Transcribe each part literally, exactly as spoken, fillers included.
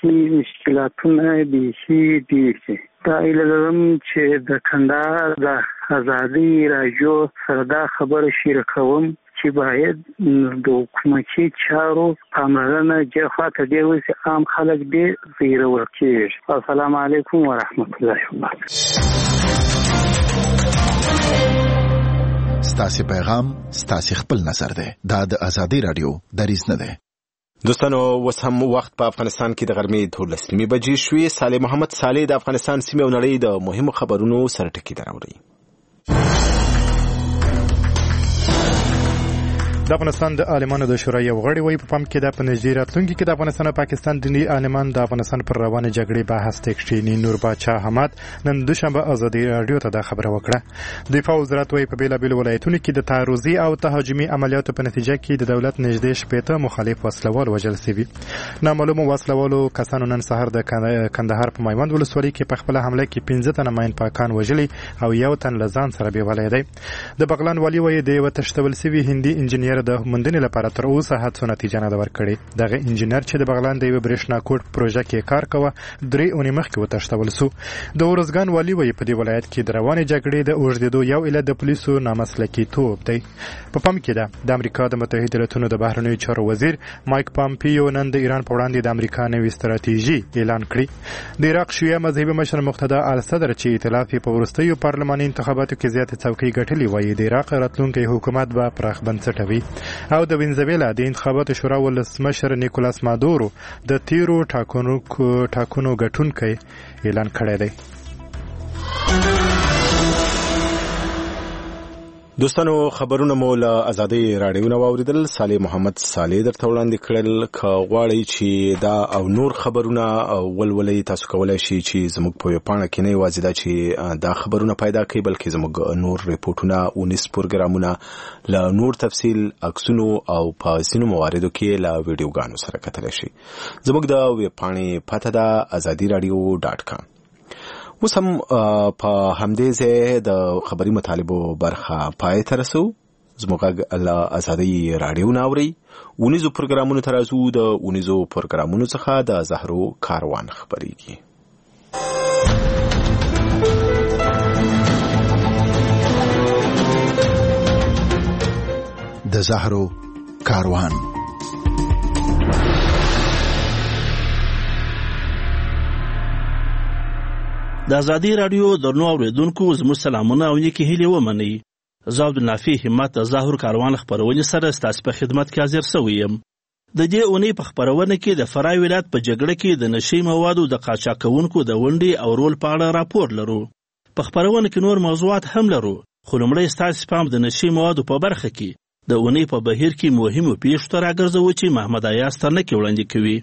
کې مشکلاتونه بیخي ډېر دي. دا ایله لرم چې د کندهار د ازادي راډیو سره دا خبره شریکوم چې باید د حکومتي چارو پاملرنه جهه خواته ډېر وشي، عام خلک ډېر زیرور کېږي. السلام علیکم ورحمت الله وبرکاته. ستاسو پیغام ستاسو خپل نظر دی. دا د ازادي راډیو دریځ نه دی. دوستانو اوس هم وخت په افغانستان کې د غرمې دولس نیمې بجې شوې. صالح محمد صالح د افغانستان سیمې او نړۍ د مهمو خبرونو سره ټکی دراوړي. د افغانستان د عالمانو د شورا یو غړي وایي په پام کې د پنځه راتلونکي کې د افغانستان او پاکستان دیني عالمان د افغانستان پر روانه جګړې بحث تکشینی. نور باچا احمد نن دوشنبه ازادي راډیو ته دا خبره وکړه. دفاع وزارت وایي په بیلابیل ولایتونو کې د تعرضي او تهاجمي عملیاتو په نتیجه کې د دولت نږدې شپېته مخالف وسلوال وژل شوي. نامعلومو وسلوالو کسانو نن سهار د کندهار په میوند ولسوالۍ کې په خپل حمله کې پنځه تنه ماین پاکان وژلي او یو تن له ځان سره بیولای دی. د بغلان والي وایي د یو تشتول شوي هندي انجنیر د موندنې لپاره تر اوسه هڅو نتیجه نه ده ورکړې. دغه انجنیر چې د بغلان د یو برېښنا کوټ پروژه کې کار کوه درې اونۍ مخکې وتښتول شو. د ورزګان والي وایي په دې ولایت کې د روانې جګړې د اوږدېدو یو علت د پولیسو نامسلکیتوب دی. په پام کې ده د امریکا د متحده ایالاتونو د بهرنیو چارو وزیر مایک پامپیو نن د ایران په وړاندې د امریکا نوې ستراتیژي اعلان کړې. د عراق شیعه مذهبي مشر مقتدا الصدر چې ائتلاف په وروستیو پارلماني انتخاباتو کې زیاتې څوکۍ ګټلې وایي د عراق راتلونکی حکومت به پراخ بنسټه وي. او د وینزویلا د انتخاباتو شورا ولسمشر نیکولاس مادورو د تیرو ټاکنو ټاکنو ګټونکی اعلان کړی دی. دوستانو خبرونه مو له ازادي راډیو نه واوریدل. صالح محمد صالح درته وړاندې کړل. که غواړئ چې دا او نور خبرونه ولولئ تاسو کولی شئ چې زموږ په ویبپاڼه کې نه یوازې دا چې دا خبرونه پیدا کړئ بلکې زموږ نور ریپورټونه اونیس پروګرامونه له نور تفصیل عکسونو او په ځینو مواردو کې له ویډیوګانو سره کتلی شئ. زموږ د ویبپاڼې پته ده ازادي راډیو ډاټ کام. اوس هم په همدې ځای د خبري مطالبو برخه پای ته رسو. زموږ له ازادي راډیو نه اورئ. اونیزو پروګرامونو ته راځو. د اونیزو پروګرامونو څخه د زهرو کاروان خبرېږي. د زهرو کاروان. د ازادي راډیو درنو اوریدونکو زموږ سلامونه او نیکې هیلې ومنئ. زه عبدالنافع همت د زهرو کاروان خپرونې سره ستاسو په خدمت کې حاضر شوی یم. د دې اونۍ په خپرونه کې د فراه ولایت په جګړه کې د نشي موادو د قاچاقونکو د ونډې او رول په اړه راپور لرو. په خپرونه کې نور موضوعات هم لرو، خو لومړی ستاسو پام د نشي موادو په برخه کې د اونۍ په بهیر کې مهمو پیښو ته راګرځوو چې محمد ایاز ترنکې وړاندې کوي.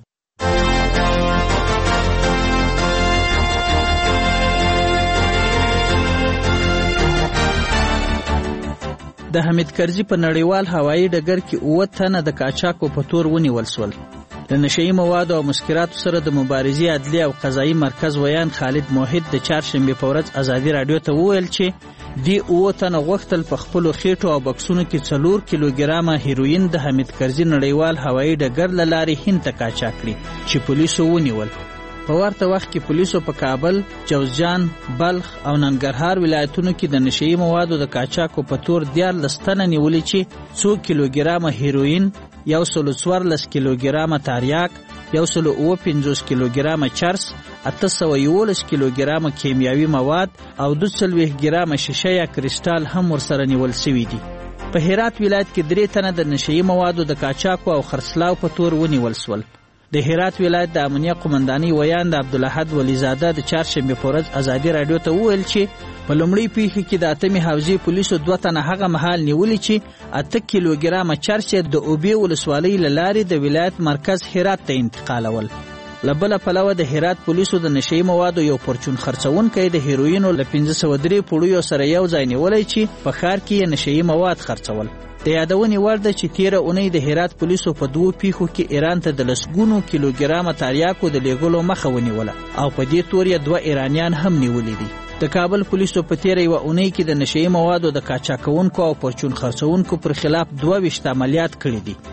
د حمید کرزي په نړیوال هوایي ډګر کې اووه تنه د قاچاقو په تور ونیول شول. د نشهیي موادو او مسکراتو سره د مبارزې عدلي او قضایي مرکز ویان خالد موحد د چهارشنبې په ورځ ازادي راډیو ته وویل چې دې اووه تنه غوښتل په خپلو خېټو او بکسونو کې څلور کیلوګرامه هیروین د حمید کرزي نړیوال هوایي ډګر له لارې هند ته قاچاق کړي چې پولیسو ونیول. په ورته وخت کې پولیسو په کابل، جوزجان، بلخ او ننګرهار ولایتونو کې د نشهیي موادو د قاچاقو په تور دیارلس تنه نیولي چې څو کیلوګرامه هیروین، یو سلو څوارلس کیلوګرامه تریاک، یو سلو اووه پنځوس کیلوګرامه چرس، اته سوه یولس کیلوګرامه کیمیاوي مواد او دوه څلوېښت ګرامه شیشه یا کریسټال هم ورسره نیول شوي دي. په هرات ولایت کې درې تنه د نشهیي موادو د قاچاقو او خرڅلاو په تور ونیول شول. د هرات ولایت د امنیه قومندانۍ ویان د عبدالاحد ولیزاده د چهارشنبې په ورځ ازادي راډیو ته وویل چې په لومړۍ پیښه کې د اتمې حوزې پولیسو دوه تنه هغه مهال نیولي چې اته کیلوګرامه چرس د اوبې ولسوالۍ له لارې د ولایت مرکز هرات ته انتقالول. له بله پلوه د هرات پولیسو د نشهیي موادو یو پرچون خرڅونکی د هیروینو له پنځه سوه درې پوړیو سره یو ځای نیولی چې په ښار کې یې نشهیي مواد خرڅول. د یادونې وړ ده چې تیره اونۍ د هرات پولیسو په دوو پیښو کې ایران ته د لسګونو کیلوګرامه تریاکو د لیږلو مخه ونیوله او په دې تور یې دوه ایرانیان هم نیولي دي. د کابل پولیسو په تیره یوه اونۍ کې د نشهیي موادو د قاچاقونکو او پرچون خرڅونکو پر خلاف دوه ویشت عملیات کړي دي.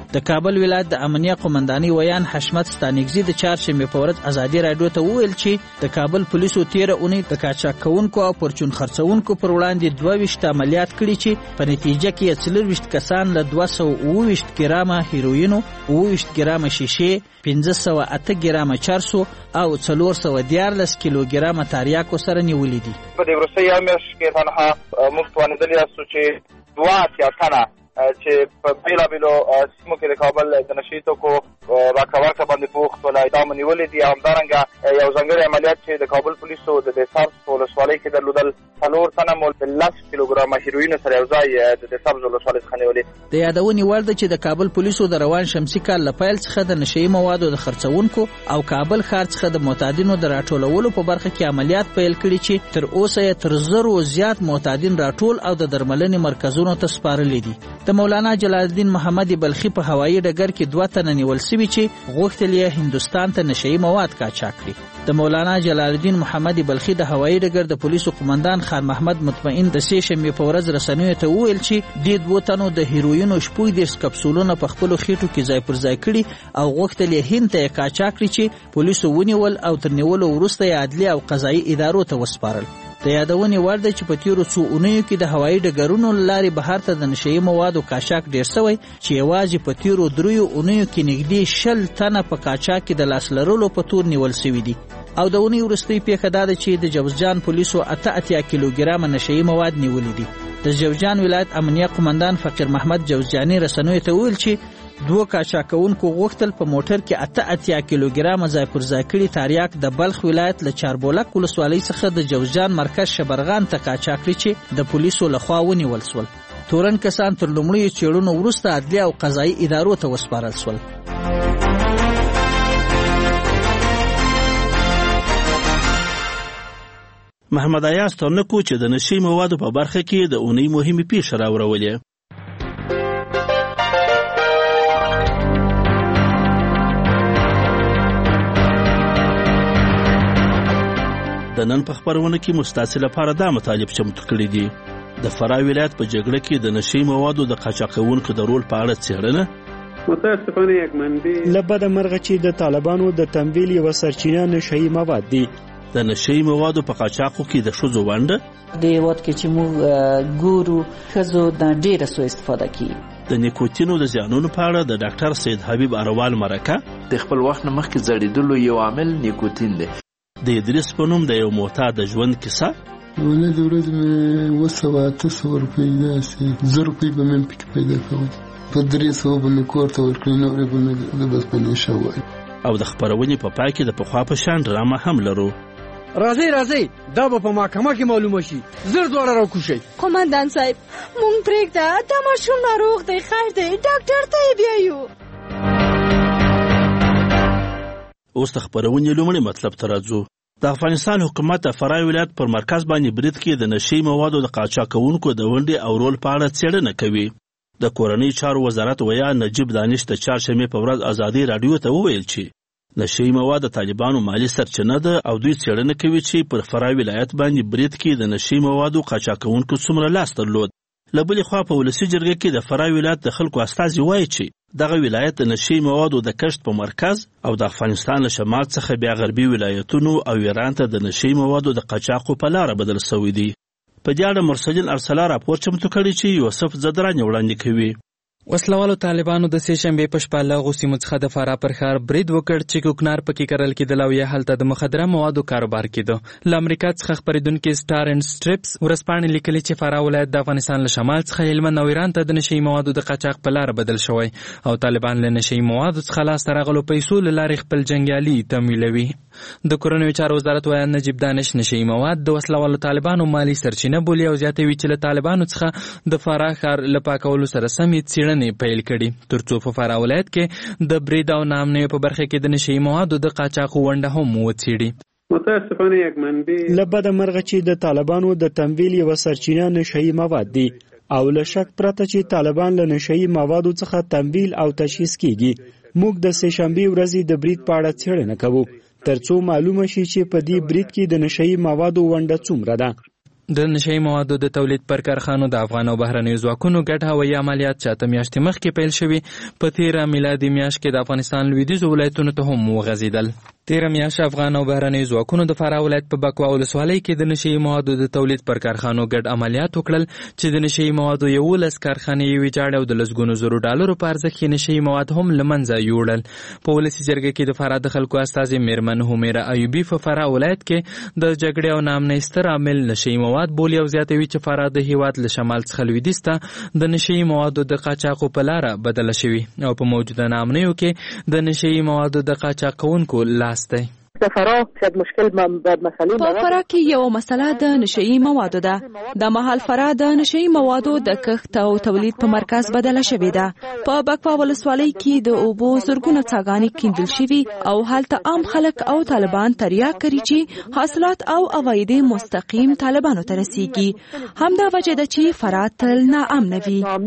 د کابل ولایت د امنیه قومندانۍ ویان حشمت ستانکزي د چهارشنبې په ورځ ازادي راډیو ته وویل چې د کابل پولیسو تیره اونۍ د قاچاق کوونکو او پرچون خرڅونکو پر وړاندې دوه ویشت عملیات کړي چې په نتیجه کې یې څلور ویشت کسان له دوه سوه اووه ویشت ګرامه هیروینو، اووه ویشت ګرامه شیشې، پنځه سوه اته ګرامه چرسو او څلور سوه دیارلس کیلوګرامه تریاکو سره نیولي دي. په دې وروستۍ یوه میاشت کې تنها موږ توانېدلي یاستو چې دوه اتیا تنه چې په بېلابېلو سیمو کې د کابل د نشهیي توکو راکړه ورکړه باندې بوخت ول دا مو نیولي دي. همدارنګه یو ځانګړی عملیات چې د کابل پولیسو د دسابز په ولسوالۍ کې درلودل، څلور تنه مو د لس کیلوګرامه هیروینو سره یو ځای د دسابز ولسوالۍ څخه نیولې. د یادونې وړ ده چې د کابل پولیسو د روان شمسي کال له پیل څخه د نشهیي موادو د خرڅونکو او کابل ښار څخه د معتادینو د راټولولو په برخه کې عملیات پیل کړي چې تر اوسه یې تر زرو زیات معتادین راټول او د درملنې مرکزونو ته سپارلي دي. د مولانا جلال الدین محمد بلخي په هوایي ډګر کې دوه تنه نیول سوي چې غوښتل یې هندوستان ته نشهیي مواد قاچاق کړي. د مولانا جلال الدین محمد بلخي د هوایي ډګر د پولیسو قومندان خان محمد مطمئن د سې شنبې په ورځ رسنیو ته وویل چې دې دوه تنو د هیروینو شپږ دېرش کپسولونه په خپلو خېټو کې ځای پر ځای کړي او غوښتل یې هند ته یې قاچاق کړي چې پولیسو ونیول او تر نیولو وروسته یې عدلي او قضایي ادارو ته وسپارل. د یادونې وړ ده چې په تیرو څو اونیو کې د هوایي ډګرونو له لارې بهر ته د نشهیي موادو قاچاق ډېر سوی چې یوازې په تیرو دریو اونیو کې نږدې شل تنه په قاچاق کې د لاس لرلو په تور نیول سوي دي. او د اونۍ وروستۍ پیښه دا ده چې د جوزجان پولیسو اته اتیا کیلوګرامه نشهیي مواد نیولي دي. د جوزجان ولایت امنیه قومندان فقیر محمد جوزجاني رسنیو ته وویل چې دوه قاچاقونکو غوښتل په موټر کې اته اتیا کیلوګرامه ځای پر ځای کړي تریاک د بلخ ولایت له چاربولک ولسوالۍ څخه د جوزجان مرکز شبرغان ته قاچاق کړي چې د پولیسو لخوا ونیول سول. تورن کسان تر لومړیو څېړنو وروسته عدلي او قضایي ادارو ته وسپارل سول. محمد ایاز ترنکو چې د نشهیي موادو په برخه کې د اونۍ مهمې پیښې راوړولې. د نن په خبرونه کې مستاسي لپاره دا مطالب چمتو کړي دي. د فراه ولایت په جګړه کې د نشهیي موادو د قاچاقونکو د رول په اړه څېړنه. متاسفانه یک منبع له بده مرغه چې د طالبانو د تمویل یوه سرچینه نشهیي مواد دي. د نشهیي موادو په قاچاقو کې د ښځو ونډه د هېواد کې چې موږ ګورو ښځو د ډېره سوء استفاده کوي. د نیکوتینو د زیانونو په اړه د ډاکټر سید حبیب اروال مرکه. د خپل وخت نه مخکې زړېدلو یو عامل نیکوتین دی. د ادریس په نوم د یو معتاد د ژوند کیسه. ولې د ورځې مې اوه سوه اته سوه روپۍ داسې زر روپۍ به مې پکې پیدا کول، په درې سوه به مې کور ته ورکړې، نورې به مې د بس په نشه وای. او د خپرونې په پای کې د پخوا په شان ډرامه هم لرو. راځئ راځئ دا به په محکمه کې معلومه شي، زر دواړه راکوشئ. قومندان صاحب مونږ پرېږده، دا ماشوم ناروغ دی، خیر دی ډاکټر ته یې بیایو. اوس د خپرونې لومړی مطلب ته راځو. د افغانستان حکومت د فراه ولایت پر مرکز باندې برید کې د نشهیي موادو د قاچاقونکو د ونډې او رول په اړه څېړنه کوي. د کورنۍ چارو وزارت ویان نجیب دانش د چهارشنبې په ورځ ازادي راډیو ته وویل چې نشهیي مواد د طالبانو مالي سرچینه ده او دوی څېړنه کوي چې پر فراه ولایت باندې برید کې د نشهیي موادو قاچاقونکو څومره لاس درلود. له بلې خوا په ولسي جرګه کې د فراه ولایت د خلکو استازي وایي چې دغه ولایت د نشهیي موادو د کشت په مرکز او د افغانستان له شمال څخه بیا غربي ولایتونو او ایران ته د نشهیي موادو د قاچاقو په لاره بدل سوی دی. په دې اړه مرسلین ارسلا راپور چمتو کړی چې یوسف زدران وړاندې کوي. وسلوالو طالبانو د سې شنبې په شپه له هغو سیمو څخه د فراه پر ښار برید وکړ چې کوکنار پکې کرل کېدل او یا هلته د مخدره موادو کاروبار کېده. له امریکا څخه خپرېدونکي سټار اینډ سټریپس ورځپاڼې لیکلي چې فراه ولایت د افغانستان له شمال څخه هلمند او ایران ته د نشهیي موادو د قاچاق په لاره بدل شوی او طالبان له نشهیي موادو څخه لاسته راغلو پیسو له لارې خپل جنګیالي تمویلوي. د کورنیو چارو وزارت ویان نجیب دانش نشهیي مواد د وسلوالو طالبانو مالي سرچینه بولي او زیاتوي چې له طالبانو څخه د فراه ښار له پاکولو سره سمې څېړنې پیل کړي ترڅو په فراه ولایت کې د برید او ناامنیو په برخه کې د نشهیي موادو د قاچاقو ونډه هم وڅېړي. متاسفانه یک منبع له بده مرغه چې د طالبانو د تمویل یوه سرچینه نشهیي مواد دي او له شک پرته چې طالبان له نشهیي موادو څخه تمویل او تشخیص کیږي. موږ د سې شنبې ورځې د برید په اړه څېړنه کوو ترڅو معلومه شي چې په دې برید کې د نشهیي موادو ونډه څومره ده. د نشئی موادو د تولید پر کارخانو د افغان او بهرنیو ځواکونو ګډ هوایي عملیات چې اته میاشتې مخکې پیل شوي په تیره میلادي میاشت کې د افغانستان لویدیځو ولایتونو ته هم وغځېدل. تیره میاشت افغان او بهرنیو ځواکونو د فراه ولایت په بکوا ولسوالۍ کې د نشئی موادو د تولید پر کارخانو ګډ عملیات وکړل چې د نشئی موادو یولس کارخانې یې ویجاړې او د لسګونو زرو ډالرو په ارزښت کې نشئی مواد هم له منځه یوړل. په ولسي جرګه کې د فراه د خلکو استازې میرمن همیره ایوبي په فراه ولایت کې د جګړې او ناامنۍ ستر عامل نشئی مواد بولي او زیاتوي چې فراه د هیواد له شمال څخه لویدیځ ته د نشئی موادو د قاچاقو په لاره بدله شوي او په موجوده ناامنیو کې د نشئی موادو د قاچاق کوونکو لاس دی. په فراه کې یو مسله د نشئی موادو ده. د مهال فراه د نشئی موادو د کښت او تولید په مرکز بدله شوې ده. په بکوا ولسوالۍ کې د اوبو زرګونه څاګانې کیندل شوي او هلته عام خلک او طالبان تریاک کوي چې حاصلات او عواید مستقیم طالبانو ته رسیږي. همدا وجه ده چې فراه تل ناامنه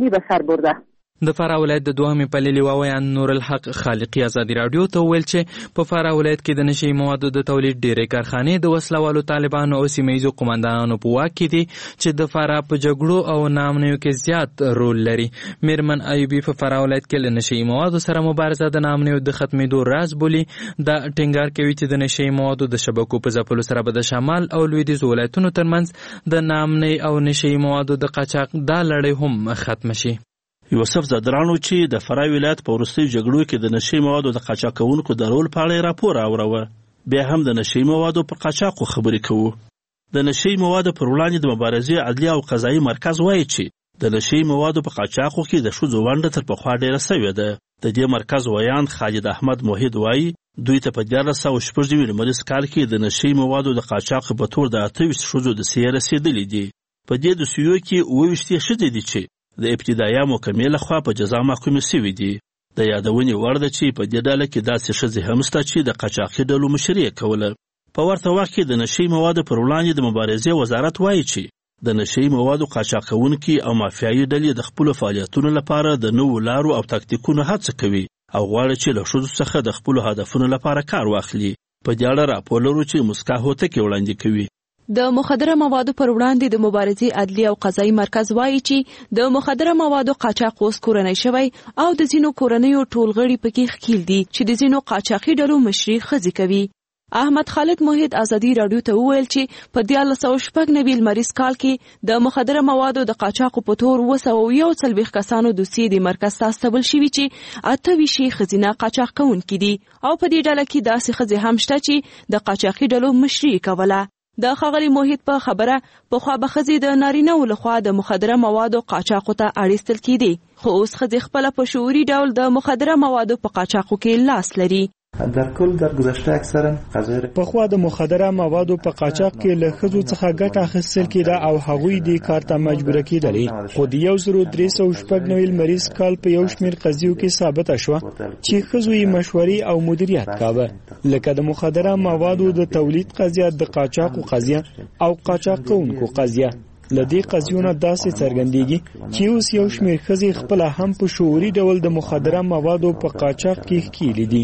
وي. د فراه ولایت د دوهمې پلې لیواویان نور الحق خالقي ازادي راډیو ته وویل چې په فراه ولایت کې د نشئی موادو د تولید ډېرې کارخانې د وسلوالو طالبانو او سیمه ییزو قومندانانو په واک کې دي چې د فراه په جګړو او ناامنیو کې زیات رول لري. میرمن ایوبي په فراه ولایت کې له نشئی موادو سره مبارزه د ناامنیو د ختمېدو راز بولي. دا ټینګار کوي چې د نشئی موادو د شبکو په ځپلو سره به د شمال او لویدیځو ولایتونو ترمنځ د ناامنۍ او نشئی موادو د قاچاق دا لړۍ هم ختم شي. یوسف زدرانو چې د فراه ولایت په وروستیو جګړو کې د نشئی موادو د قاچاق کوونکو د رول په اړه راپور راوړاوه. بیا هم د نشئی موادو په قاچاقو خبرې کوو. د نشئی موادو پر وړاندې د مبارزې عدلیه او قضایي مرکز وایي چې د نشئی موادو په قاچاقو کې د ښځو ونډه تر پخوا ډېره سوې ده. د دې مرکز ویان خالد احمد موحد وایي دوی ته په دیارلس سوه شپږ نوي لمریز کال کې د نشئی موادو د قاچاق په تور د اته ویشت ښځو د سیې رسېدلي دي. په دې دوسیو کې اووه ویشت یې ښځې دي چې د ابتدایه محکمې لخوا په جزا محکومې سوي دي. د یادونې وړ ده چې په دې ډله کې داسې ښځې هم شته چې د قاچاقي ډلو مشري یې کوله. په ورته وخت کې د نشئی موادو پر وړاندې د مبارزې وزارت وایي چې د نشئی موادو قاچاق کوونکي او مافیایي ډلې د خپلو فعالیتونو لپاره د نوو لارو او تاکتیکونو هڅه کوي او غواړي چې له ښځو څخه د خپلو هدفونو لپاره کار واخلي. په دې اړه راپور لرو چې مسکا هوتکې وړاندې کوي. د مخدره موادو پر وړاندې د مبارزې عدلیه او قضایي مرکز وایي چې د مخدره موادو قاچاق اوس کورنی شوی او د ځینو کورنیو ټول غړي پکې ښکیل دي چې د ځینو قاچاقي ډلو مشري ښځې کوي. احمد خالد موحد ازادي راډیو ته وویل چې په دیارلس سوه شپږ نوي لمریز کال کې د مخدره موادو د قاچاقو په تور اووه سوه یو څلوېښت کسانو دوسیې د مرکز ته استول شوي چې اته ویشت یې ښځینه قاچاق کوونکي دي او په دې ډله کې داسې ښځې هم شته چې د قاچاقي ډلو مشري کوله. د ښاغلي موحد په خبره پخوا به ښځې د نارینه‌و لخوا د مخدره موادو قاچاقو ته اړ ایستل کېدې، خو اوس ښځې خپله په شعوري ډول د مخدره موادو په قاچاقو کې لاس لري. در کل در گذشته اکثرا قضایي پخوا د مخدره موادو په قاچاق کې له ښځو څخه ګټه اخیستل کېده او هغوی دې کار ته مجبوره کېدلې، خو د یو زرو درې سوه شپږ نوي لمریز کال په یو شمېر قضیو کې ثابته شوه چې ښځو یې مشورې او مدیریت کاوه، لکه د مخدره موادو د تولید قضیه، د قاچاقو قضیه او قاچاق کوونکو قضیه. له دې قضیونه داسې څرګندېږي چې اوس یو شمېر ښځې خپله هم په شعوري ډول د مخدره موادو په قاچاق کې ښکیلې دي.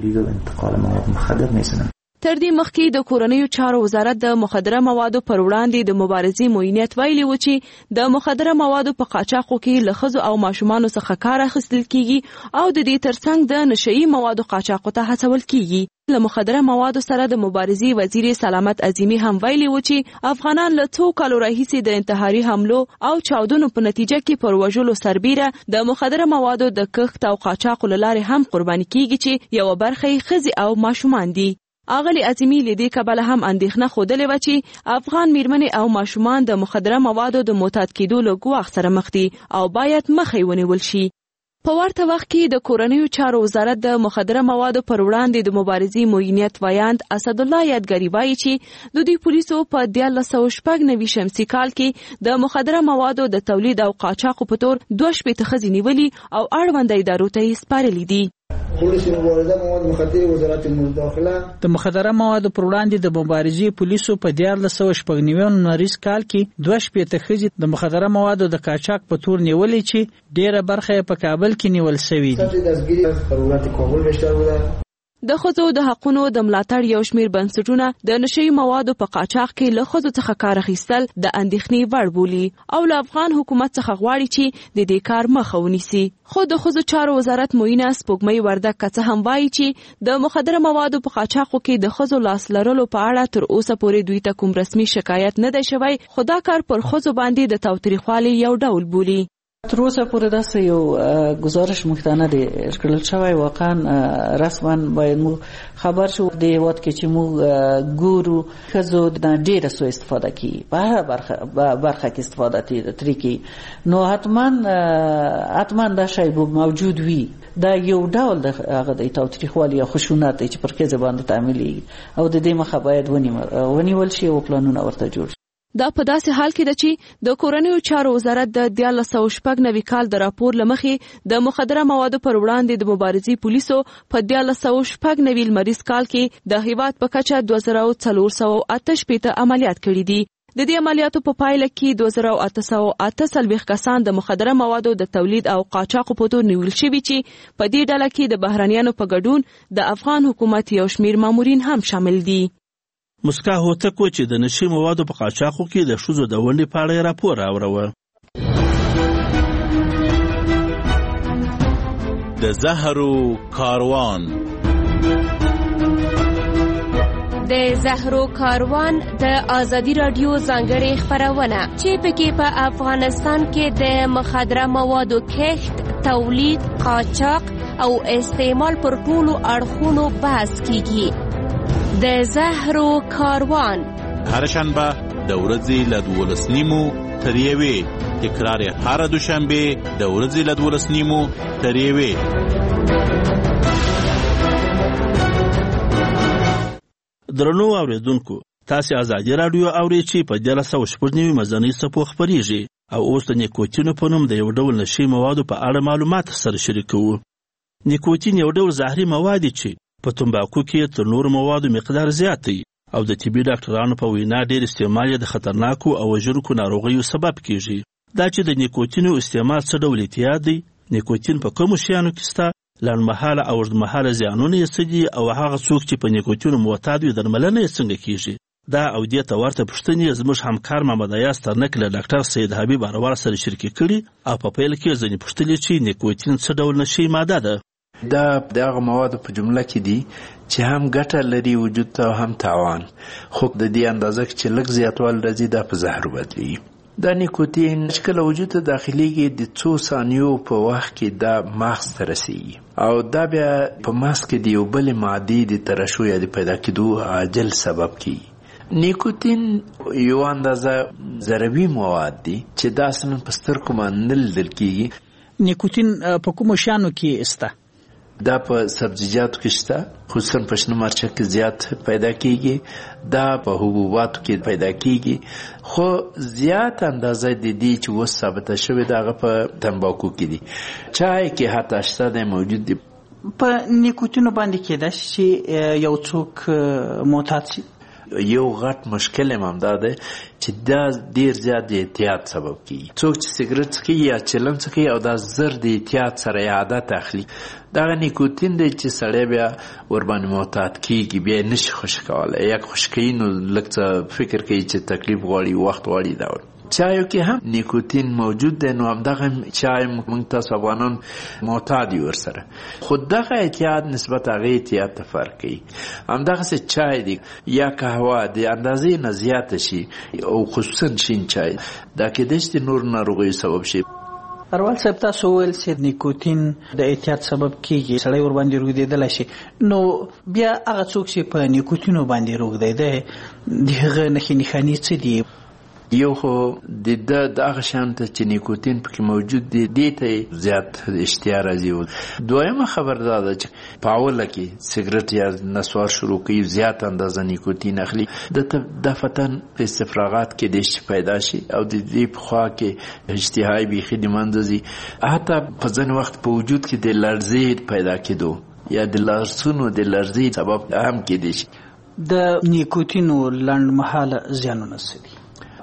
تر دې مخکې د کورنیو چارو وزارت د مخدره موادو پر وړاندې د مبارزې معینیت ویلي و چې د مخدره موادو په قاچاقو کې له ښځو او ماشومانو څخه کار اخیستل کیږي او د دې ترڅنګ د نشئی موادو قاچاقو ته هڅول کیږي. له مخدره موادو سره د مبارزې وزیر سلامت عظیمی هم ویلي و چې افغانان له څو کالو راهیسې د انتحاري حملو او چاودنو په نتیجه کې پر وژلو سربیره د مخدره موادو د کښت او قاچاقو له لارې هم قرباني کیږي چې یوه برخه یې ښځې او ماشومان دي. اغلی عظیمی له دې کبله هم اندېښنه ښودلې وه چې افغان میرمنې او ماشومان د مخدره موادو د معتاد کېدو له ګواښ سره مخ دي او باید مخه یې ونیول شي. په ورته وخت کې د کورنیو چارو وزارت د مخدره موادو پر وړاندې د مبارزې معینیت ویاند اسدالله یادګاري وایي چې د دوی پولیسو په دیارلس سوه شپږ نوي شمسي کال کې د مخدره موادو د تولید او قاچاقو په تور دوه شپېته ښځې نیولي او اړونده ادارو ته یې سپارلي دي. پولیس مبارزه مواد مخدره وزارت المداخله د مخدره موادو پر وړاندې د مبارزې پولیسو په دیارلس سوه شپږ نوي لمریز کال کې دوه شپېته ښځې د مخدره موادو د قاچاق په تور نیولې چې ډېره برخه یې په کابل کې نیول شوې دي. د ښځو د حقونو د ملاتړ یو شمېر بنسټونه د نشهیي موادو په قاچاق کې له ښځو څخه کار اخیستل د اندېښنې وړ بولي او له افغان حکومت څخه غواړي چې د دې کار مخه ونیسي. خو د ښځو چارو وزارت معینه سپوږمۍ وردګ که څه هم وایي چې د مخدره موادو په قاچاقو کې د ښځو لاس لرلو په اړه تر اوسه پورې دوی ته کوم رسمي شکایت نه دی شوی، خو دا کار پر ښځو باندې د تاوتریخوالي یو ډول بولي. تر اوسه پورې داسې یو گزارش موږ ته نه دی ورکړل شوی. واقعا رسما باید موږ خبر شو د هېواد کې چې موږ ګورو ښځو د ډېره سوء استفاده کوي، په هره برخه برخه کې استفاده ترې کوي، نو حتما حتما دا شی موجود وي. دا یو ډول د هغه د تاوتریخوالي یا خشونت دی چې پر ښځې باندې تعمیلېږي او د دې مخه باید ونیول شي او پلانونه ورته جوړ شي. دا په داسې حال کې ده چې د کورنیو چارو وزارت د دیارلس سوه شپږ نوي کال د راپور له مخې د مخدره موادو پر وړاندې د مبارزې پولیسو په دیارلس سوه شپږ نوي لمریز کال کې د هېواد په کچه دوه زره څلور سوه اته شپېته عملیات کړي دي. د دې عملیاتو په پایله کې دوه زره اته سوه اته څلوېښت کسان د مخدره موادو د تولید او قاچاقو په تور نیول شوي چې په دې ډله کې د بهرنیانو په ګډون د افغان حکومت یو شمېر مامورین هم شامل دي. مسکا هوتک و چې د نشي موادو په قاچاقو کې د ښځو د ونډې په اړه راپور راوړوه. د زهرو کاروان د زهرو کاروان د ازادي رادیو ځانګړې خپرونه چې پکې په افغانستان کې د مخدره موادو کښت، تولید، قاچاق او استعمال پر ټولو اړخونو بحث کیږي. د زهرو کاروان هر شنبه د ورځې له دولس نیمو تر یوې، تکرار یې هر دوشنبه د ورځې له دولس نیمو تر یوې. درنو اوریدونکو، تاسې ازادي راډیو اورئ چې په دیارلس سوه شپږ نوي مزنۍ څپو خپرېږي او اوس د نیکوتینو په نوم د یو ډول نشي موادو په اړه معلومات سره شریکوو. نیکوتین یو ډول زهري مواد دی چې په تنباکو کې تر نورو موادو مقدار زیات دی او د طبي ډاکټرانو په وینا ډېر استعمال یې د خطرناکو او وژونکو ناروغیو سبب کیږي. دا چې د نیکوتینو استعمال څه ډول اعتیاد دی، نیکوتین په کومو شیانو کې شته، لنډمهاله او اوږدمهاله زیانونه یې څه دي او هغه څوک چې په نیکوتینو معتاد وي درملنه یې څنګه کیږي. دا او دې ته ورته پوښتنې زموږ همکار محمد ایاز ترنک له ډاکټر سید حبیب اروار سره شریکې کړي او په پیل کې ځینې پوښتلې چې نیکوتین څه ډول نشي ماده ده. دا د هغه موادو په جمله کې دي چې هم ګټه لري وجود ته هم تاوان، خو د دې اندازه چې لږ زیاتوال راځي دا په زهر بدلیږي. دا نیکوتین چې کله وجود ته داخليږي د څو ثانیو په وخت کې دا مغز ته رسیږي او دا بیا په مغز کې د یو بلې مادې د ترشح یا د پیدا کېدو عاجل سبب کیږي. نیکوتین یو اندازه ضربي مواد دي چې دا اصلا په سترګو باندې نه لیدل کیږي. نیکوتین په کومو شیانو کې شته؟ دا په سبزیجاتو کې شته، خصوصا په شنه مرچک کې زیات پیدا کیږي. دا په حبوباتو کې پیدا کیږي، خو زیات اندازه د دې چې اوس ثابته شوې ده هغه په تنباکو کې دي. چای کې حتی شته دی موجود دي. په نیکوتینو باندې کېدای شي چې یو څوک معتاد شي. یو غټ مشکل هم دا دی چې دا ډیر زیات د اعتیاد سبب کیږي. څوک چې سیګریټ څکوي یا چلم څکوي او دا زر د اعتیاد سره یې عادت اخلي، دغه نیکوتین دی چې سړی بیا ورباندې معتاد کیږي، بیا یې نشي خوشې کولی. یا خوشې کوي نو لږ څه فکر کوي چې تکلیف غواړي، وخت غواړي. دا چایو کې هم نیکوتین موجود دی، نو همدغه چای موږ تاسو افغانان معتاد یو ورسره، خو دغه اعتیاد نسبت هغې اعتیاد ته فرق کوي. همدغسې چای دی یا قهوه د اندازې نه زیاته شي او خصوصا شین چای، دا کېدای شي د نورو ناروغیو سبب شي. اروال صاحب تاسو ویل چې نیکوتین د اعتیاد سبب کیږي، سړی ورباندې روږدېدلی شي، نو بیا هغه څوک چې په نیکوتینو باندې روږدېده د هغه نښې نښانې څه دي؟ یو خو د دغه شیانو ته چې نیکوتین پکې موجود دی دې ته زیات اشتها راځي. دویمه خبر دا ده چې په اوله کې سیګریټ یا نسوار شروع کوي، زیات اندازه نیکوتین اخلي، دته دفتن په استفراغات کې د شي پیدا شي او د دې په خوا کې اشتهای بیخي د منځه ځي. حتی په ځینې وخت په وجود کې د لړزې پیدا کېدو یا د لاسونو د لړزې سبب هم کېدای شي. د نیکوتینو لنډمهاله زیانونه څه دي؟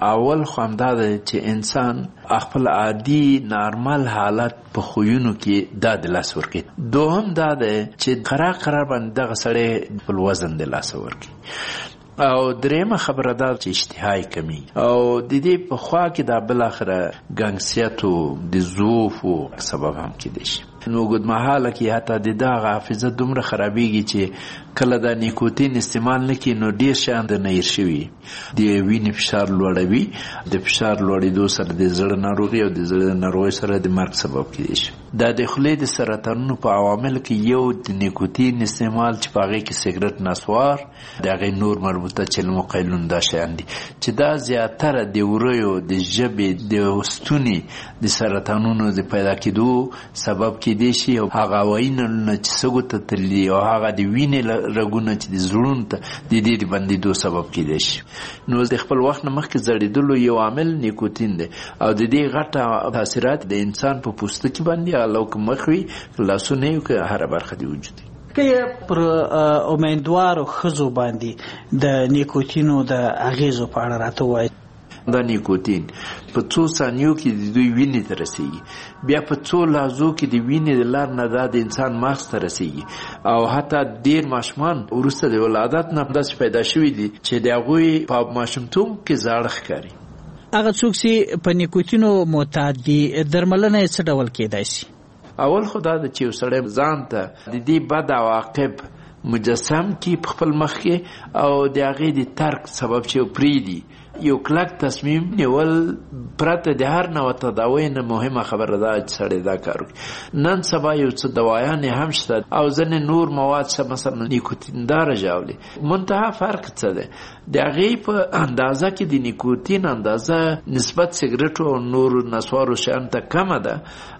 اول خو همدا ده چې انسان خپل عادي نارمل حالت په خویونو کې دا د لاس ورکړي. دوهم دا ده چې قرار قرار باندې دغه سړی خپل وزن د لاس ورکړي. او درېمه خبره دا چې اشتهای کمی او د دې په خوا کې دا بل اخره ګنګسیتو د ضعف او سبب هم کېدای شي. نو ګود مهاله کې حتی د دغه حافظه دومره خرابېږي چې کله دا نیکوتین استعمال نه کړي نو ډېر شیان د نیر شوي د وینې فشار لوړوي. د فشار لوړېدو سره د زړه ناروغي او د زړه ناروغۍ سره د مرګ سبب کېدای شي. دا د خولې د سرطانونو په عواملو کې یو د نیکوتین استعمال چې په هغې کې سګرټ نسوار د هغې نور مربوطه چلم و قیلون دا شیان دي چې دا زیاتره د وریو د ژبې د ستوني د سرطانونو د پیدا کېدو سبب کېدای شي. او هغه وینونه چې سږو ته تللي او هغه د وینې رګونه چې د زړونو ته د دې د بندېدو سبب کېدای شي. نو د خپل وخت نه مخکې زړېدلو یو عامل نیکوتین دی او د دې غټه تاثیرات د انسان په پوستکي باندې لو که مخ وي لاسونه یې که هره برخه د وجود وي. که پر امیندوارو ښځو باندې د نیکوتینو د اغیزو په اړه راته ووایي. دا نیکوتین په څو ثانیو کې د دوی وینې ته رسیږي، بیا په څو لحظو کې د وینې د لار نه دا د انسان مغز ته رسیږي او حتی ډېر ماشومان وروسته د ولادت نه داسې پیدا شوي دي چې د هغوی په ماشومتوب کې زاړه ښکاري. هغه څوک چې په نیکوتینو معتاد دي درملنه یې څه ډول کېدای شي؟ اول خو دا ده چې یو سړی ځان ته د دې بد عواقب مجسم کړي په خپل مخ کې او د هغې د ترک سبب چې پرېږدي. یو کلک تصمیم نیول پرته د هر نوع تداوی نه مهمه خبره ده چې سړی دا کار وکړي. نن سبا یو څه دوايانې هم شته او ځینې نور مواد څه مثلا نیکوتین داره ژاولي. منتها فرق څه دی؟ د هغې په اندازه کې د نیکوتین اندازه نسبت سګرټو او نورو نسوارو شیانو ته کمه ده.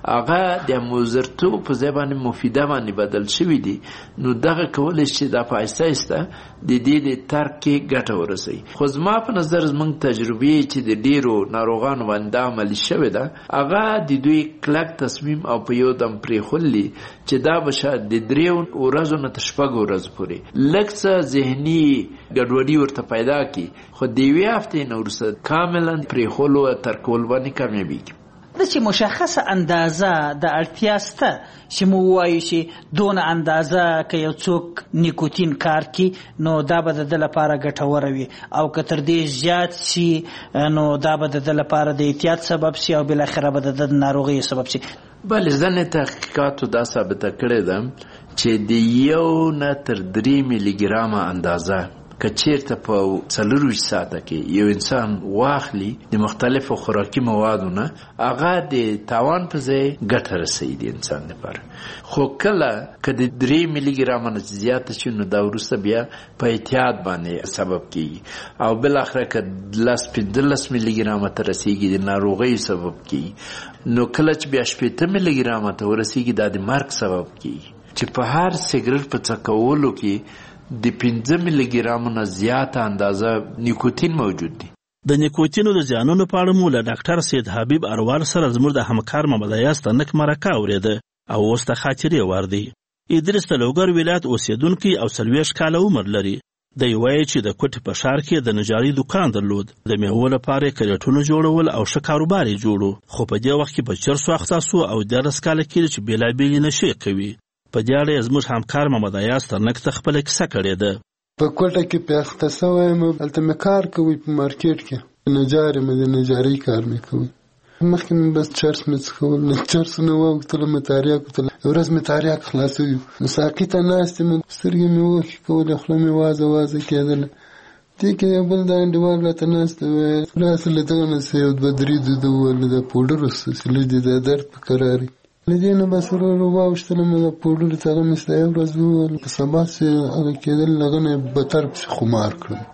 هغه د مضرتوب په ځای باندې مفیده باندې بدل شوي دي. نو دغه کولی شي دا په آهسته آهسته د دې د ترک کې ګټه ورسوي. خو زما په نظر زموږ تجربې چې د ډېرو ناروغانو باندې دا عملي شوې ده هغه د دوی کلک تصمیم او په یو دم پرېښولي چې دا به شاید د دریو ورځو نه تر شپږو ورځو پورې لږ څه ذهني ګډوډي ورته پیدا کړي، خو د یوې هفتې نه وروسته کاملا پرېښولو او ترکول باندې کامیابېږي. د چې مشخصه اندازه د اړتیا سته چې مو ووایو چې دونه اندازه که یو څوک نیکوتین کار کړي نو دا به د ده لپاره ګټوره وي او که تر دې زیات شي نو دا به د ده لپاره د احتیاط سبب شي او بالاخره به د ده د ناروغیو سبب شي. بله ځینې تحقیقاتو دا ثابته کړې ده چې د یو نه تر درې میلي ګرامه اندازه که چیرته په څلورویشت ساعته کې یو انسان واخلي د مختلفو خوراکي موادو نه هغه د تاوان په ځای ګټه رسوي د انسان لپاره. خو کله که د درې میلي ګرامه نه زیاته شي نو دا وروسته بیا په احتیاط باندې سبب کیږي او بالاخره که لس پنځلس میلي ګرامه ته رسیږي د ناروغۍ سبب کیږي. نو کله چې بیا شپېته میلي ګرامه ته ورسیږي دا د مرګ سبب کیږي چې په هر سګرټ په څکولو کې د پنځه میلي ګرامو نه زیاته اندازه نیکوتین موجود دی. د نیکوتینو د زیانونو په اړه مو له ډاکټر سید حبیب اروال سره زموږ د همکار محمد ایاز تنک مرکه اورېده او اوس ته خاطرې وار دی. ادریس د لوګر ولایت اوسېدونکی او څلوېښت کاله عمر لري. دی وایي چې د کوټې په ښار کې د نجاري دکان درلود. د میوو لپاره یې کرېټونه جوړول او ښه کاروبار یې جوړو، خو په دې وخت کې په چرسو اخته سو او دیارلس کاله کېږي چې بېلابېلې نشې کوي. په دې اړه یې زموږ همکار محمد ایاز ترنک ته خپله کیسه کړې ده. په کوټه کې پې اخته سوی یم، هلته مې کار کوي په مارکېټ کې، نجار یم، د نجارۍ کار مې کوي. مخکې مې بس چرس مې څښول، له چرسو نه واوښتله مې تاریاک وتله، یو ورځ مې تاریاک خلاصوي، نو ساقي ته ناست یم، سترګې مې اوښکې کولې، خوله مې وازه وازه کېدله. دې کې یو بل دا انډیوال راته ناست وی، راسه له دغه نه څه یو دوه درې ده وویل دا پوډر وڅښه چې دا درد په کراري. له دې نه بس ورو ورو واوښتلم د پوډرو ته، هغه مې ستا یو ورځ وویل، په سبا چې هغه کېدل هغه نه یې بتر پسې خمار کړم.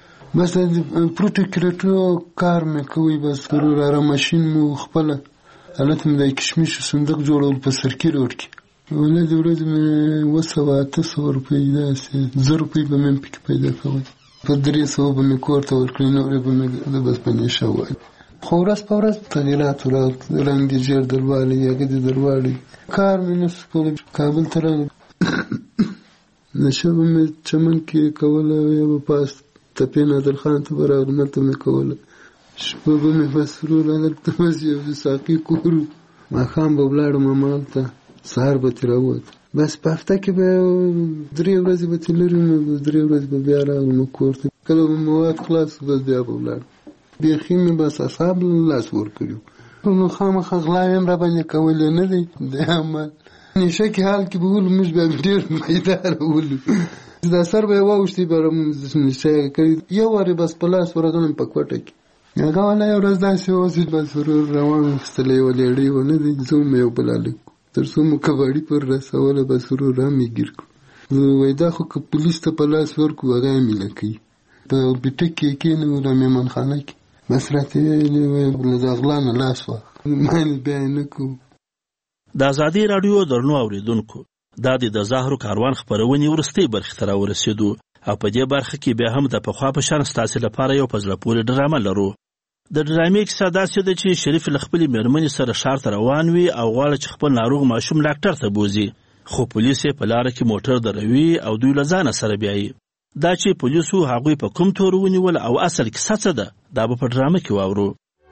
بس د پروټو کرېټو کار مې کوي، بس ورو راره ماشین مې خپله هلته مې د کشمیشو صندوق جوړول په سرکي روډ کې. ولې د ورځې مې اووه سوه اته سوه روپۍ داسې زر روپۍ به مې پکې پیدا کول، په درې سوه به مې کور ته ورکړې، نورې به مې بس په نېشه ووایي. خو ورځ په ورځ تغیرات راغلل، رنګ دې ژېړ دروالی، هغه دې دروالی، کار مې نشو کولی. کابل ته راغلم، نشه به مې چمن کې کوله، یا به پاس تپې نادرخان ته به راغلم، هلته مې کوله. شپه به مې بس ورور هلته بس یو د ساقي کور و، ماښام به ولاړم همالته، سهار به ترې راووت. بس په هفته کې به درې ورځې به ترې لرې وم، درې ورځې به بیا راغلم کور ته. کله به مواد خلاص بس بیا به ولاړم. بیخي مې بس اصحاب لاس ورکړي وو، نو خامخا غلا هم را باندې کولی نه دی د عمل. نشه کې حال کې به ولو موږ بیا ډېر میداره ولو، دا سر به یې واوښتې بیا نشه یې کړي. یو وارې بس په لاس ورغلم په کوټه کې. هغه والا یو ورځ داسې وسید بس ورور روان اخیستلی یوه لیړۍ ونه دی، زه هم یو بل هلک تر څو مو کباړي پر رسوله بس ورور هم یې ګیر کړو. وایي دا خو که پولیس ته په لاس ورکړو هغه یې میله کوي. په بیټک کې یې کېنولو مېمنخانه کې، بس راته ویلې وایي له د غلا نه لاس واخله، ما بیا یې نه کوو. د ازادي راډیو درنو اورېدونکو، دا د زهرو کاروان خپرونې وروستۍ برخې ته راورسېدو او په دې برخه کې بیا هم د پخوا په شان ستاسې لپاره یو په زړه پورې ډرامه لرو. د ډرامې کیسه داسې ده چې شریف له خپلې مېرمنې سره ښار ته روان وي او غواړي چې خپل ناروغ ماشوم ډاکټر ته بوځي، خو پولیس یې په لاره کې موټر دروي او دوی له ځانه سره بیایي. دا چې پولیسو هغوی په کوم تور ونیول او اصل کیسه څه ده، دا به په ډرامه کې واورو.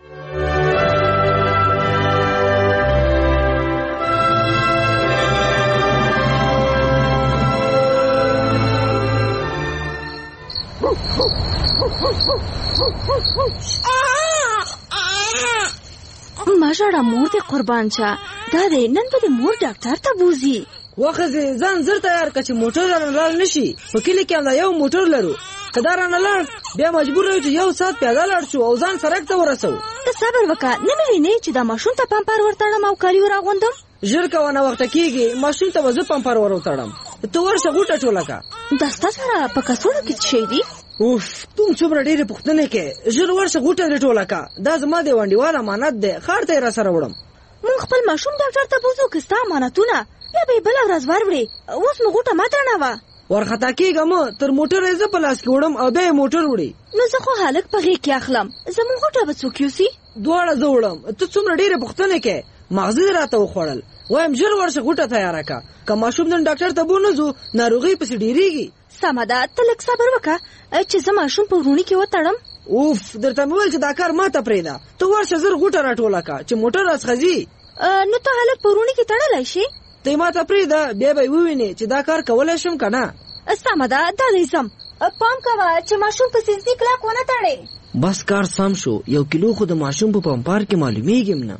ما ژړه مور دې قربان شه، دا دی نن به دې مور ډاکټر ته بوځي. وخځې ځان زر تیار که چې موټر رانه لاړ نشي. په کلي کې همدا یو موټر لرو، که دا رانه لاړ بیا مجبور یو چې یو ساعت پیاده لاړ شو او ځان سړک ته ورسو. ته صبر وکړه، نه مې وینې چې دا ماشوم ته پمپر ورتړم او کالي وراغوندم. ژر کوه ناوخته کېږي، ماشوم ته به زه پمپر ور وتړم. ته ورشه غوټه ټوله که. دا ستا سره په کڅوړه کې څه شی دي؟ اوف توم څومره ډېرې پوښتنې کې، ژر ورشه غوټه دې ټوله که. دا زما د ونډیوال امانت دی، ښار ته یې را سره وړم. مونږ خپل ماشوم ډاکټر ته بوځو که ستا امانتونه بیا به یې بله ورځ وروړې. اوس مو غوټه مه تړوه. ورخطا کېږه مه، تر موټر یې زه په لاس کې وړم او بیا یې موټر وړي. نو زه خو هلک په غېږ کې اخلم، زموږ غوټه به څوک یوسي؟ دواړه زه وړم. ته څومره ډېرې پوښتنې کې، مغزي دې راته وخوړل. وایم ژر ورشه غوټه تیاره که، که ماشوم نن ډاکټر ته بو نه ځو ناروغي پسې ډېرېږي. سمه ده، ته لږ صبر وکړه چې زه ماشوم په وروڼي کې وتړم. اوف درته مې ویل چې دا کار ما ته پرېږده. ته ورشه زر غوټه راټوله که چې موټر راڅخه ځي. نو ته هلک په وروڼي کې تړلی شي؟ ته یې ما ته پرېږده، بیا به یې ووینې چې دا کار کولی شم که نه. سمه ده، دا دی ځم. پام کوه چې ماشوم په سیزدي کلک ونه تړې. بس کار سم شو، یو کیلو خو د ماشوم په پمپار کې معلومیږي نه.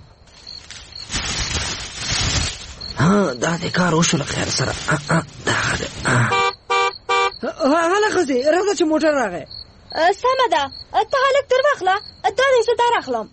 ها دا دې کار وشو له خیر سره. دغه دی. هله ښځې راځه چې موټر راغی. سمه ده، ته هلک تر واخله، دا دی زه در اخلم.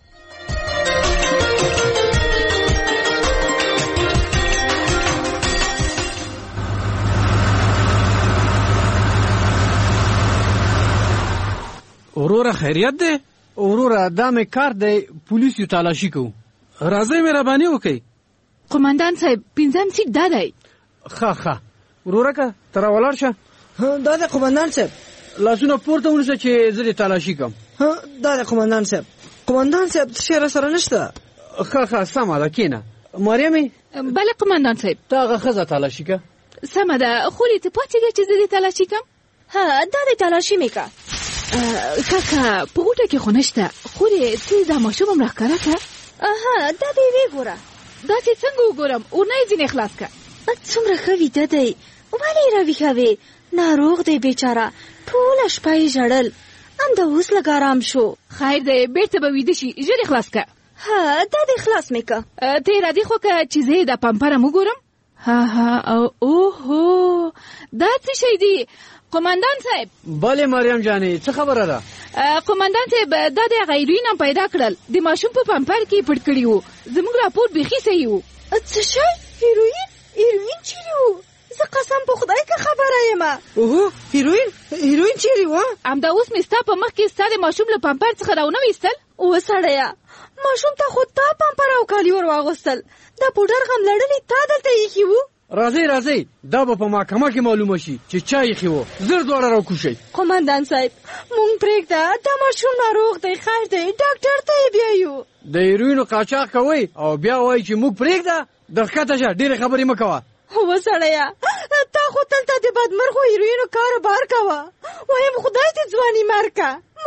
وروره خیریت دی؟ وروره دا مې کار دی، پولیس یو تالاشي کوو. راځئ مهرباني وکئ. قمندان صاحب پنځم سیټ دا دی. ښه ښه وروره که ته راولاړ شه. دا دی قمندان صاحب. لاسونه پورته ونیسه چې زه دې تالاشي کړم. دا دی قمندان صاحب. قمندان صاحب څه شی راسره نشته؟ ښه ښه سمه ده کښېنه. مریمې. بله قمندان صاحب. ته هغه ښځه تالاشي کړه. سمه ده، خولې ته پاتېږه چې زه دې تالاشي کړم. ها دا دی تالاشي مې کړه. کاکا په غوټه کې خو نشته، خولې ته دا ماشوم هم راښکاره کړه. اها دا دې وګوره. دا چې څنګه وګورم؟ اورنۍ ځینې خلاص کړه. څومره ښه ویده دی، ولې یې راویښوې؟ ناروغ دی بیچاره، ټوله شپه یې ژړل، همدا اوس لږ ارام شو. خیر دی، بېرته به ویده شي، ژر یې خلاص کړه. ها دا دې خلاص مې کړه. ته یې راضي خو که چې زه یې دا پمپر هم وګورم؟ ها ها او اوهو دا څه شی دی؟ قمندان صاحب. بله مریم جانې څه خبره ده؟ قمندان صاحب دا د هغه هیروین هم پیدا کړل، د ماشوم په پمپر کې پټ کړي وو. زموږ راپور بیخي صحیح وو. څه شی؟ هیروین؟ هیروین چیرې وو؟ زه قسم په خدای که خبره یم. اوهو هیروین؟ هیروین چیرې وه؟ همدا اوس مې ستا په مخ کې ستا د ماشوم له پمپر څخه راونه ویستل. اوه سړیه، ماشوم ته خو تا پمپر او کالي ور واغوستل، دا پوډر غم لړلې تا دلته ایښي وو. راځئ راځئ دا به په محکمه کې معلومه شي چې چا ایښي وو. زر دواړه راوکوشئ. قمندان صاحب مونږ پرېږده، دا ماشوم ناروغ دی، خیر دی، ډاکټر ته یې بیایو. د هیروینو قاچاق کوئ او بیا وایي چې موږ پرېږده؟ د ښکته شه، ډېرې خبرې مه کوه. اوه سړیه، تا خو تلته د بدمرغو هیروینو کاروبار کوه. وایم خدای دې ځواني مرکه، مونږ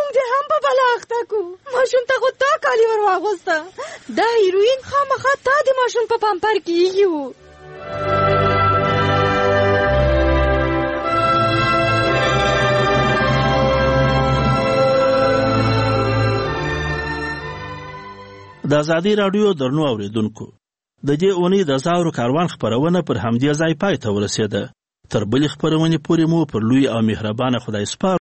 مونږ دې هم په بلا اخته کو. ماشوم ته خو تا کالي ور واغوسته. دا هیروین خامخا تا د ماشوم په پامپر کې ایښي وو. د ازادي راډیو درنو اوریدونکو، د دې اونۍ د زاورو کاروان خپرونه پر همدې ځای پای ته ورسېده. تر بلې خپرونې پورې مو پر لوی او مهربانه خدای سپارو.